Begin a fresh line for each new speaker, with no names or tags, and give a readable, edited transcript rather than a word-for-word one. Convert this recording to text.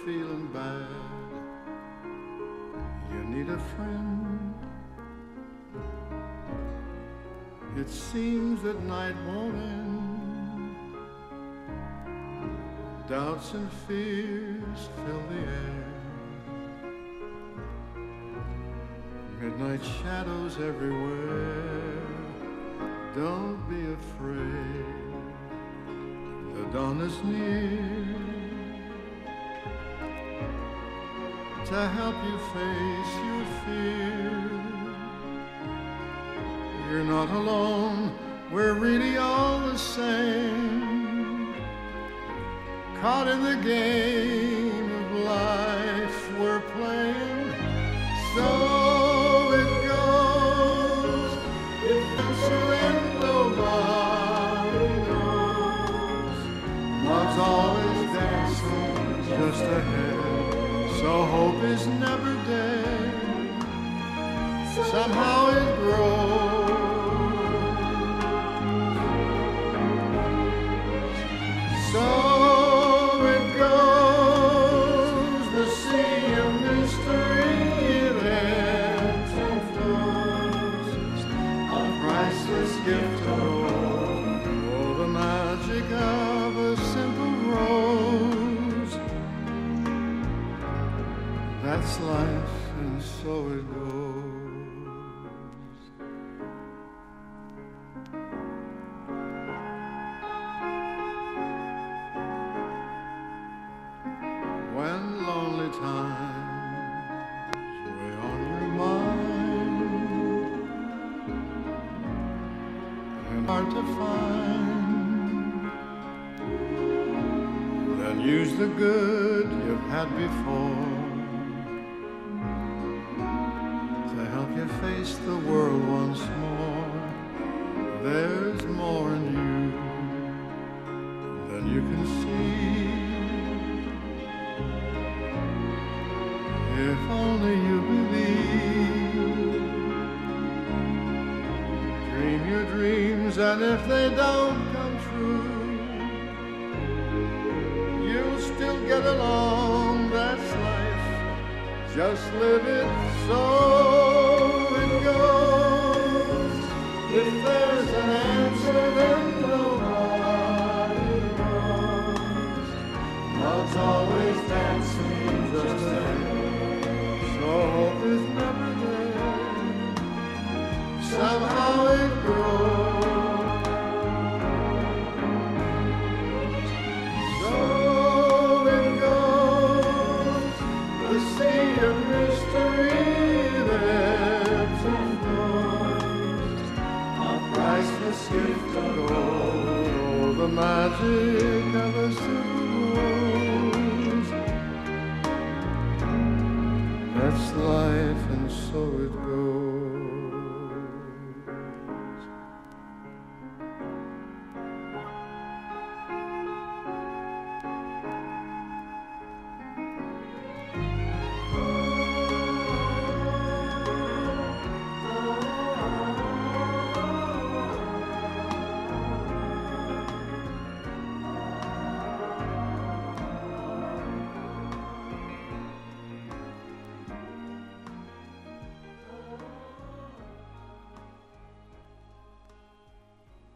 feeling bad, you need a friend. It seems that night won't end. Doubts and fears fill the air. Midnight shadows everywhere. Don't be afraid, the dawn is near to help you face your fear. You're not alone, we're really all the same, caught in the game of life we're playing. So it goes, if it's when nobody knows. Love's always dancing just ahead, so hope is never dead. Somehow it grows. So it goes, the sea of mystery, it ebbs and flows, a priceless gift of gold. Oh, the magic of a simple rose. That's life, and so it goes. When lonely times weigh on your mind and hard to find, then use the good you've had before to help you face the world once more. There's more in you than you can see. If only you believe, dream your dreams, and if they don't come true, you'll still get along. That's life, just live it. So it goes. If there's an answer, then nobody knows. Love's always dancing just ahead. So hope is never there. Somehow it grows. So it goes. The sea of mystery ebbs and flows. A priceless gift of gold. Oh, the magic of a simple rose. That's life, and so it goes.